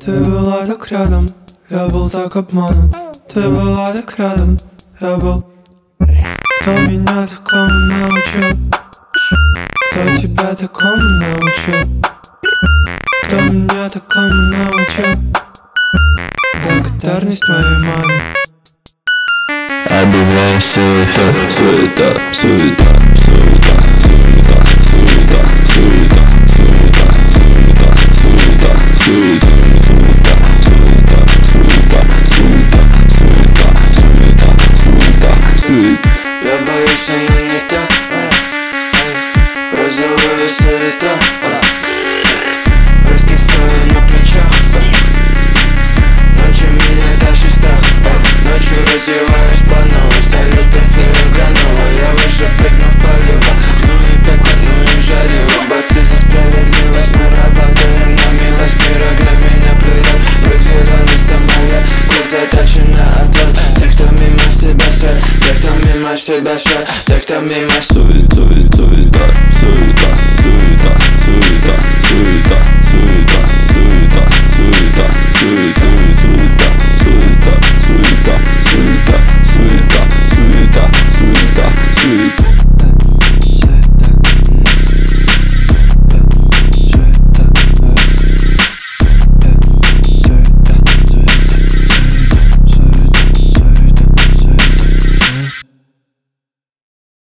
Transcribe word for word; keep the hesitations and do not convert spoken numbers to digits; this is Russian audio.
Ты была так рядом, я был так обманут. Ты была так рядом, я был. Кто меня такому научил? Кто тебя такому научил? Кто меня такому научил? Благодарность моей маме. Объявляю суета, суета, суета, суета, суета, суета, суета, суета, суета, суета, суета, суета, суета, суета, суета, суета, суета, суета. Я боюсь, она не та. Розовая суета, раскисаю на плечах. Ночью меня тащит страх. Ночью развиваюсь планово, салютов и гранова. Я выше прыгну в полива. Ну и пекло, ну и жарево. Борцы за справедливость, мы работаем на милость мира. Для меня придет вдруг зеленый самолет. Круг заточен на ответ. Те, кто мимо себя свет, те, кто мимо себя шет, те, кто мимо суета, суета, суета, суета, суета, суета, суета, суета, суета.